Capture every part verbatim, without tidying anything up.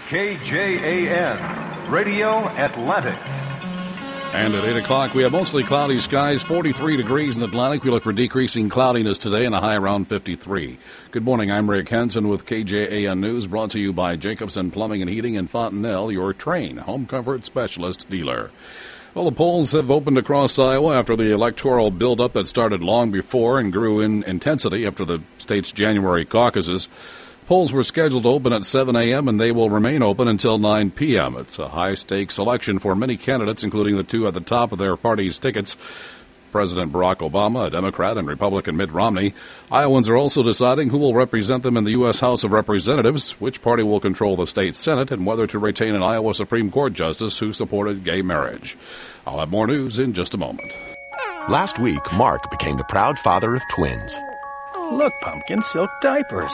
K J A N, Radio Atlantic. And at eight o'clock, we have mostly cloudy skies, forty-three degrees in Atlantic. We look for decreasing cloudiness today and a high around fifty-three. Good morning, I'm Rick Henson with K J A N News, brought to you by Jacobson Plumbing and Heating in Fontenelle, your Train home comfort specialist dealer. Well, the polls have opened across Iowa after the electoral buildup that started long before and grew in intensity after the state's January caucuses. Polls were scheduled to open at seven a.m., and they will remain open until nine p.m. It's a high-stakes election for many candidates, including the two at the top of their party's tickets, President Barack Obama, a Democrat, and Republican Mitt Romney. Iowans are also deciding who will represent them in the U S House of Representatives, which party will control the state Senate, and whether to retain an Iowa Supreme Court justice who supported gay marriage. I'll have more news in just a moment. Last week, Mark became the proud father of twins. Look, Pumpkin, silk diapers.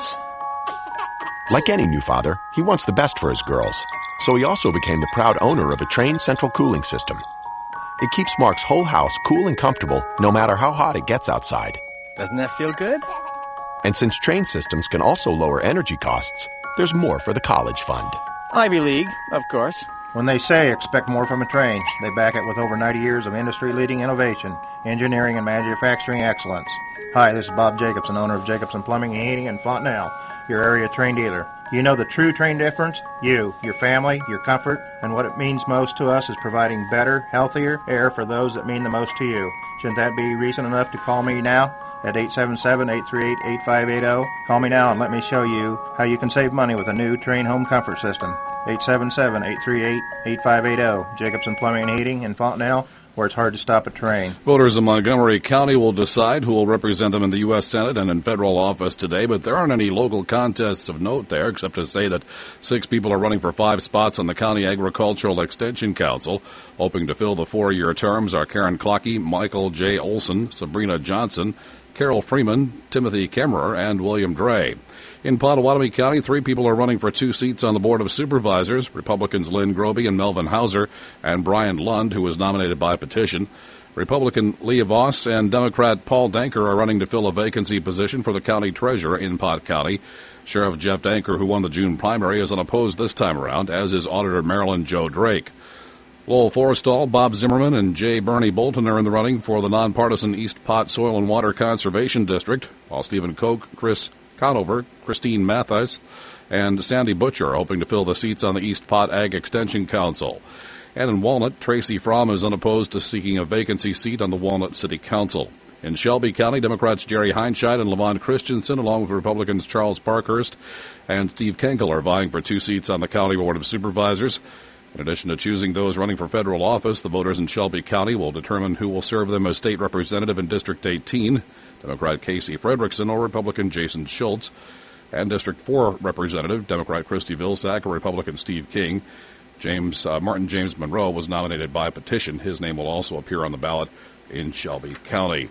Like any new father, he wants the best for his girls, so he also became the proud owner of a Trane central cooling system. It keeps Mark's whole house cool and comfortable no matter how hot it gets outside. Doesn't that feel good? And since Trane systems can also lower energy costs, there's more for the college fund. Ivy League, of course. When they say expect more from a Trane, they back it with over ninety years of industry-leading innovation, engineering, and manufacturing excellence. Hi, this is Bob Jacobson, owner of Jacobson Plumbing and Heating in Fontenelle, your area Trane dealer. You know the true Trane difference? You, your family, your comfort, and what it means most to us is providing better, healthier air for those that mean the most to you. Shouldn't that be reason enough to call me now at eight seven seven, eight three eight, eight five eight zero? Call me now and let me show you how you can save money with a new Trane home comfort system. eight seven seven, eight three eight, eight five eight zero. Jacobson Plumbing and Heating in Fontenelle, where it's hard to stop a train. Voters in Montgomery County will decide who will represent them in the U S Senate and in federal office today, but there aren't any local contests of note there, except to say that six people are running for five spots on the County Agricultural Extension Council. Hoping to fill the four-year terms are Karen Clockey, Michael J. Olson, Sabrina Johnson, Carol Freeman, Timothy Kemmerer, and William Dre. In Pottawatomie County, three people are running for two seats on the Board of Supervisors, Republicans Lynn Groby and Melvin Hauser, and Brian Lund, who was nominated by petition. Republican Leah Voss and Democrat Paul Danker are running to fill a vacancy position for the county treasurer in Pot County. Sheriff Jeff Danker, who won the June primary, is unopposed this time around, as is Auditor Marilyn Joe Drake. Lowell Forrestal, Bob Zimmerman, and J. Bernie Bolton are in the running for the nonpartisan East Pot Soil and Water Conservation District, while Stephen Koch, Chris Conover, Christine Mathis, and Sandy Butcher are hoping to fill the seats on the East Pot Ag Extension Council. And in Walnut, Tracy Fromm is unopposed to seeking a vacancy seat on the Walnut City Council. In Shelby County, Democrats Jerry Heinscheid and Levon Christensen, along with Republicans Charles Parkhurst and Steve Kenkel, are vying for two seats on the County Board of Supervisors. In addition to choosing those running for federal office, the voters in Shelby County will determine who will serve them as state representative in District eighteen, Democrat Casey Frederickson or Republican Jason Schultz, and District four representative, Democrat Christy Vilsack or Republican Steve King. James uh, Martin James Monroe was nominated by petition. His name will also appear on the ballot in Shelby County.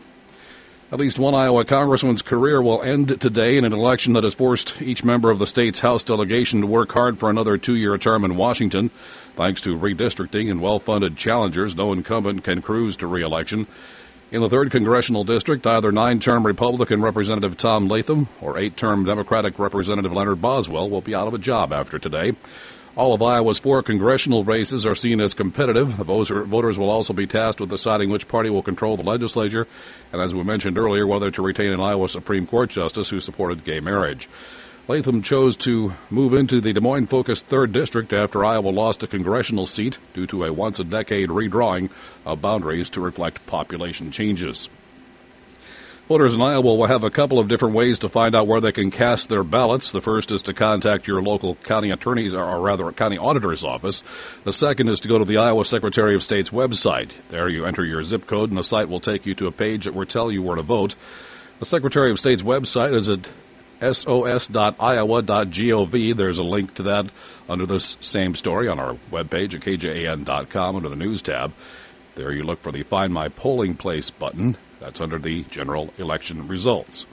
At least one Iowa congressman's career will end today in an election that has forced each member of the state's House delegation to work hard for another two-year term in Washington. Thanks to redistricting and well-funded challengers, no incumbent can cruise to re-election. In the third Congressional District, either nine-term Republican Representative Tom Latham or eight-term Democratic Representative Leonard Boswell will be out of a job after today. All of Iowa's four congressional races are seen as competitive. The voters will also be tasked with deciding which party will control the legislature, and as we mentioned earlier, whether to retain an Iowa Supreme Court justice who supported gay marriage. Latham chose to move into the Des Moines-focused third District after Iowa lost a congressional seat due to a once-a-decade redrawing of boundaries to reflect population changes. Voters in Iowa will have a couple of different ways to find out where they can cast their ballots. The first is to contact your local county attorney's, or rather county auditor's office. The second is to go to the Iowa Secretary of State's website. There you enter your zip code, and the site will take you to a page that will tell you where to vote. The Secretary of State's website is at S O S dot iowa dot gov. There's a link to that under this same story on our webpage at K J A N dot com under the News tab. There you look for the Find My Polling Place button. That's under the general election results.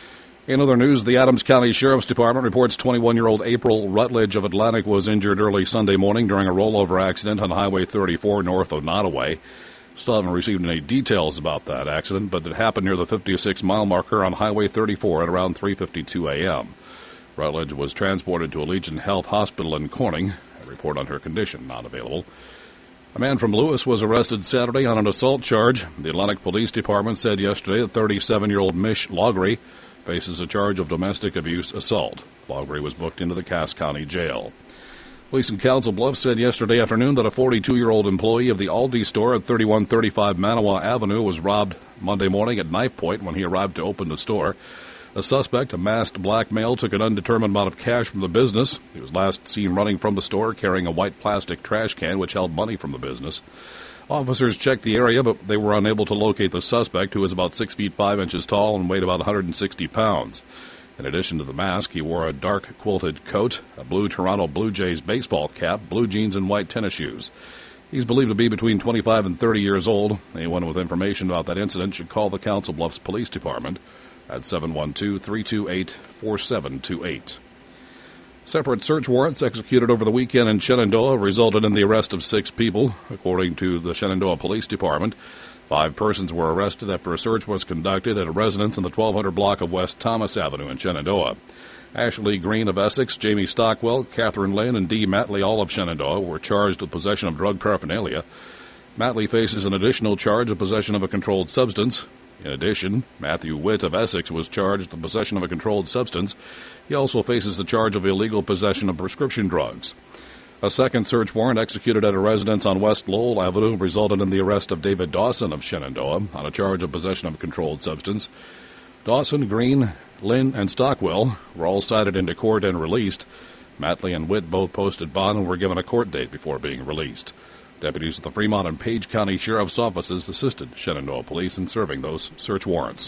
In other news, the Adams County Sheriff's Department reports twenty-one-year-old April Rutledge of Atlantic was injured early Sunday morning during a rollover accident on Highway thirty-four north of Nottoway. Still haven't received any details about that accident, but it happened near the fifty-six mile marker on Highway thirty-four at around three fifty-two a.m. Rutledge was transported to Allegiant Health Hospital in Corning. A report on her condition not available. A man from Lewis was arrested Saturday on an assault charge. The Atlantic Police Department said yesterday that thirty-seven-year-old Mish Logry faces a charge of domestic abuse assault. Logry was booked into the Cass County Jail. Police in Council Bluffs said yesterday afternoon that a forty-two-year-old employee of the Aldi store at thirty-one thirty-five Manawa Avenue was robbed Monday morning at knife point when he arrived to open the store. The suspect, a masked black male, took an undetermined amount of cash from the business. He was last seen running from the store carrying a white plastic trash can which held money from the business. Officers checked the area, but they were unable to locate the suspect, who was about six feet five inches tall and weighed about one hundred sixty pounds. In addition to the mask, he wore a dark quilted coat, a blue Toronto Blue Jays baseball cap, blue jeans, and white tennis shoes. He's believed to be between twenty-five and thirty years old. Anyone with information about that incident should call the Council Bluffs Police Department at seven one two, three two eight, four seven two eight. Separate search warrants executed over the weekend in Shenandoah resulted in the arrest of six people, according to the Shenandoah Police Department. Five persons were arrested after a search was conducted at a residence in the twelve hundred block of West Thomas Avenue in Shenandoah. Ashley Green of Essex, Jamie Stockwell, Catherine Lynn, and Dee Matley, all of Shenandoah, were charged with possession of drug paraphernalia. Matley faces an additional charge of possession of a controlled substance. In addition, Matthew Witt of Essex was charged with possession of a controlled substance. He also faces the charge of illegal possession of prescription drugs. A second search warrant executed at a residence on West Lowell Avenue resulted in the arrest of David Dawson of Shenandoah on a charge of possession of a controlled substance. Dawson, Green, Lynn, and Stockwell were all cited into court and released. Matley and Witt both posted bond and were given a court date before being released. Deputies at the Fremont and Page County Sheriff's Offices assisted Shenandoah Police in serving those search warrants.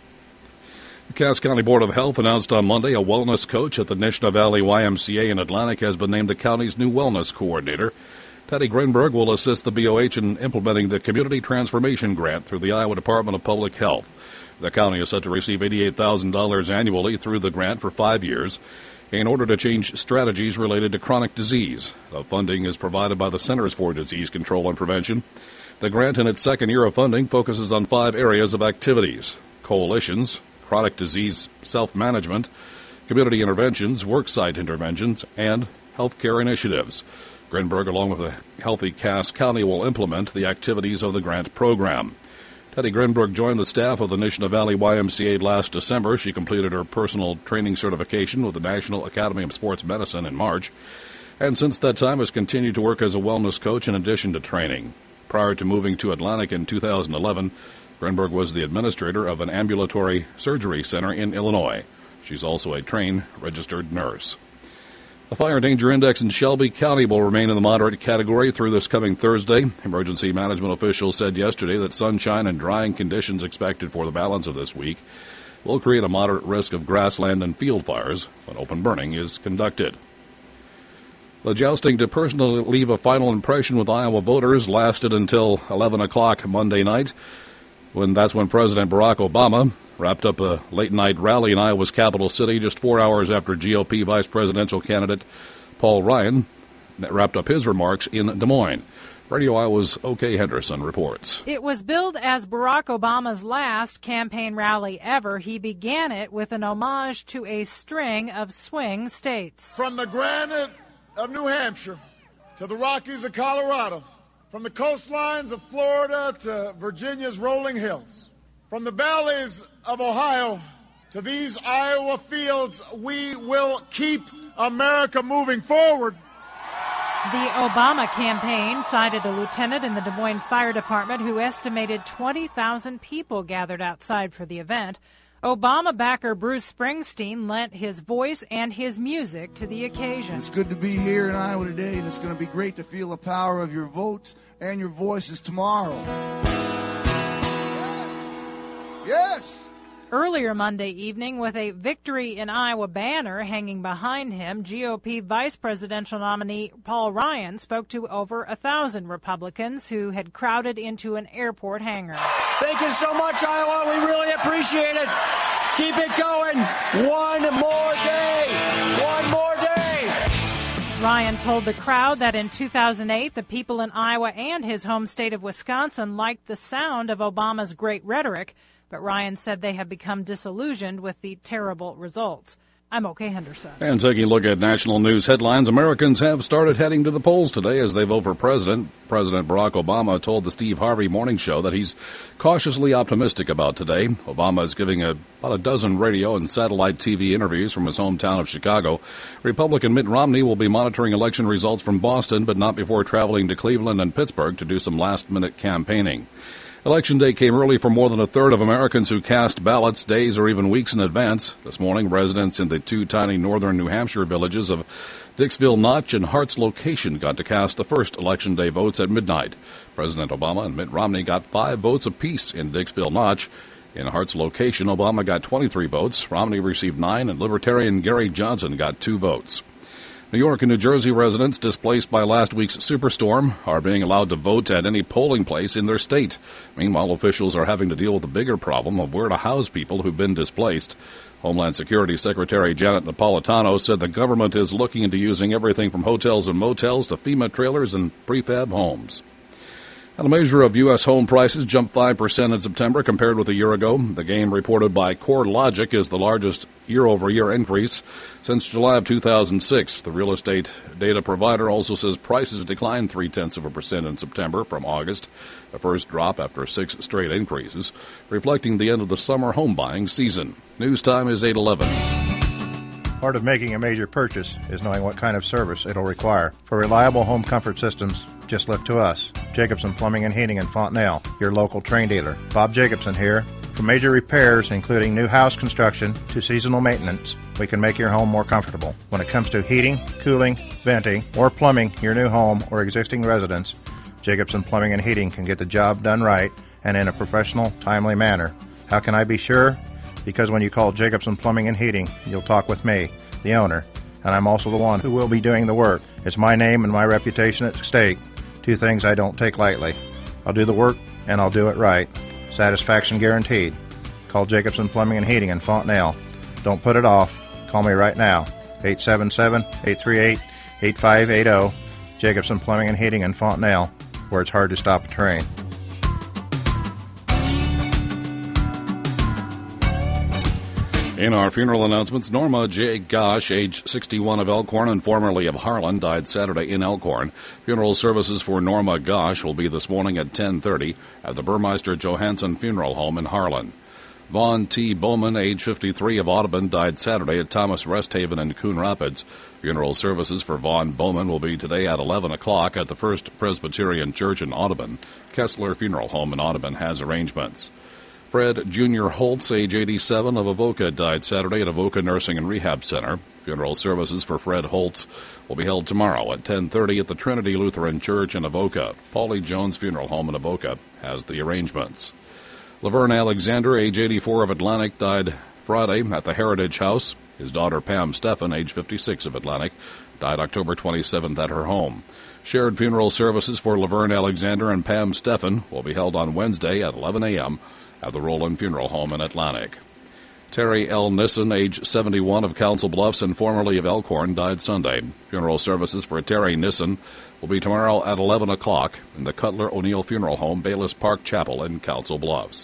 The Cass County Board of Health announced on Monday a wellness coach at the Nishna Valley Y M C A in Atlantic has been named the county's new wellness coordinator. Teddy Grinberg will assist the B O H in implementing the Community Transformation Grant through the Iowa Department of Public Health. The county is set to receive eighty-eight thousand dollars annually through the grant for five years in order to change strategies related to chronic disease. The funding is provided by the Centers for Disease Control and Prevention. The grant, in its second year of funding, focuses on five areas of activities: coalitions, chronic disease self-management, community interventions, worksite interventions, and healthcare initiatives. Grinberg, along with the Healthy Cass County, will implement the activities of the grant program. Teddy Grinberg joined the staff of the Nishna Valley Y M C A last December. She completed her personal training certification with the National Academy of Sports Medicine in March, and since that time has continued to work as a wellness coach in addition to training. Prior to moving to Atlantic in two thousand eleven, Grinberg was the administrator of an ambulatory surgery center in Illinois. She's also a trained registered nurse. The fire danger index in Shelby County will remain in the moderate category through this coming Thursday. Emergency management officials said yesterday that sunshine and drying conditions expected for the balance of this week will create a moderate risk of grassland and field fires when open burning is conducted. The jousting to personally leave a final impression with Iowa voters lasted until eleven o'clock Monday night, when that's when President Barack Obama wrapped up a late-night rally in Iowa's capital city just four hours after G O P vice presidential candidate Paul Ryan wrapped up his remarks in Des Moines. Radio Iowa's O.K. Henderson reports. It was billed as Barack Obama's last campaign rally ever. He began it with an homage to a string of swing states. From the granite of New Hampshire to the Rockies of Colorado, from the coastlines of Florida to Virginia's rolling hills, from the valleys of Ohio to these Iowa fields, we will keep America moving forward. The Obama campaign cited a lieutenant in the Des Moines Fire Department who estimated twenty thousand people gathered outside for the event. Obama backer Bruce Springsteen lent his voice and his music to the occasion. It's good to be here in Iowa today, and it's going to be great to feel the power of your votes and your voices tomorrow. Yes! Earlier Monday evening, with a Victory in Iowa banner hanging behind him, G O P vice presidential nominee Paul Ryan spoke to over a thousand Republicans who had crowded into an airport hangar. Thank you so much, Iowa. We really appreciate it. Keep it going. One more day. One more day. Ryan told the crowd that in two thousand eight, the people in Iowa and his home state of Wisconsin liked the sound of Obama's great rhetoric, but Ryan said they have become disillusioned with the terrible results. I'm OK Henderson. And taking a look at national news headlines, Americans have started heading to the polls today as they vote for president. President Barack Obama told the Steve Harvey Morning Show that he's cautiously optimistic about today. Obama is giving a, about a dozen radio and satellite T V interviews from his hometown of Chicago. Republican Mitt Romney will be monitoring election results from Boston, but not before traveling to Cleveland and Pittsburgh to do some last-minute campaigning. Election day came early for more than a third of Americans who cast ballots days or even weeks in advance. This morning, residents in the two tiny northern New Hampshire villages of Dixville Notch and Hart's Location got to cast the first Election Day votes at midnight. President Obama and Mitt Romney got five votes apiece in Dixville Notch. In Hart's Location, Obama got twenty-three votes, Romney received nine, and Libertarian Gary Johnson got two votes. New York and New Jersey residents displaced by last week's superstorm are being allowed to vote at any polling place in their state. Meanwhile, officials are having to deal with the bigger problem of where to house people who've been displaced. Homeland Security Secretary Janet Napolitano said the government is looking into using everything from hotels and motels to FEMA trailers and prefab homes. And a measure of U S home prices jumped five percent in September compared with a year ago. The gain reported by CoreLogic is the largest year-over-year increase since July of two thousand six. The real estate data provider also says prices declined three-tenths of a percent in September from August, the first drop after six straight increases, reflecting the end of the summer home buying season. News time is eight eleven. Part of making a major purchase is knowing what kind of service it'll require. For reliable home comfort systems, just look to us. Jacobson Plumbing and Heating in Fontenelle, your local Trane dealer. Bob Jacobson here. For major repairs, including new house construction to seasonal maintenance, we can make your home more comfortable. When it comes to heating, cooling, venting, or plumbing your new home or existing residence, Jacobson Plumbing and Heating can get the job done right and in a professional, timely manner. How can I be sure? Because when you call Jacobson Plumbing and Heating, you'll talk with me, the owner, and I'm also the one who will be doing the work. It's my name and my reputation at stake, two things I don't take lightly. I'll do the work, and I'll do it right. Satisfaction guaranteed. Call Jacobson Plumbing and Heating in Fontenelle. Don't put it off. Call me right now, eight seven seven, eight three eight, eight five eight zero, Jacobson Plumbing and Heating in Fontenelle, where it's hard to stop a train. In our funeral announcements, Norma J. Gosh, age sixty-one, of Elkhorn and formerly of Harlan, died Saturday in Elkhorn. Funeral services for Norma Gosh will be this morning at ten thirty at the Burmeister Johansson Funeral Home in Harlan. Vaughn T. Bowman, age fifty-three, of Audubon, died Saturday at Thomas Resthaven in Coon Rapids. Funeral services for Vaughn Bowman will be today at eleven o'clock at the First Presbyterian Church in Audubon. Kessler Funeral Home in Audubon has arrangements. Fred Junior Holtz, age eighty-seven, of Avoca, died Saturday at Avoca Nursing and Rehab Center. Funeral services for Fred Holtz will be held tomorrow at ten thirty at the Trinity Lutheran Church in Avoca. Paulie Jones Funeral Home in Avoca has the arrangements. Laverne Alexander, age eighty-four, of Atlantic, died Friday at the Heritage House. His daughter Pam Steffen, age fifty-six, of Atlantic, died October twenty-seventh at her home. Shared funeral services for Laverne Alexander and Pam Steffen will be held on Wednesday at eleven a.m. at the Roland Funeral Home in Atlantic. Terry L. Nissen, age seventy-one, of Council Bluffs and formerly of Elkhorn, died Sunday. Funeral services for Terry Nissen will be tomorrow at eleven o'clock in the Cutler O'Neill Funeral Home, Bayless Park Chapel in Council Bluffs.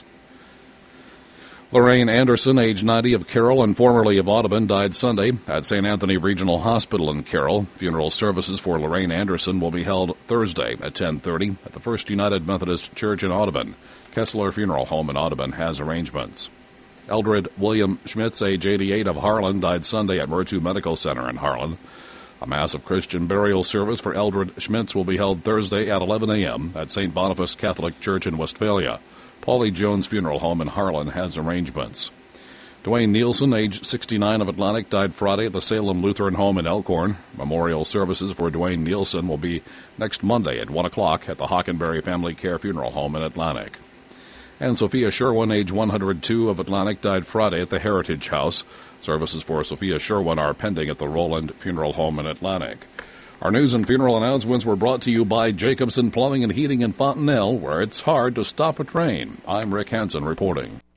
Lorraine Anderson, age ninety, of Carroll and formerly of Audubon, died Sunday at Saint Anthony Regional Hospital in Carroll. Funeral services for Lorraine Anderson will be held Thursday at ten thirty at the First United Methodist Church in Audubon. Kessler Funeral Home in Audubon has arrangements. Eldred William Schmitz, age eighty-eight, of Harlan, died Sunday at Mertu Medical Center in Harlan. A mass of Christian burial service for Eldred Schmitz will be held Thursday at eleven a.m. at Saint Boniface Catholic Church in Westphalia. Paulie Jones Funeral Home in Harlan has arrangements. Dwayne Nielsen, age sixty-nine, of Atlantic, died Friday at the Salem Lutheran Home in Elkhorn. Memorial services for Dwayne Nielsen will be next Monday at one o'clock at the Hockenberry Family Care Funeral Home in Atlantic. And Sophia Sherwin, age one hundred two, of Atlantic, died Friday at the Heritage House. Services for Sophia Sherwin are pending at the Roland Funeral Home in Atlantic. Our news and funeral announcements were brought to you by Jacobson Plumbing and Heating in Fontenelle, where it's hard to stop a train. I'm Rick Hansen reporting.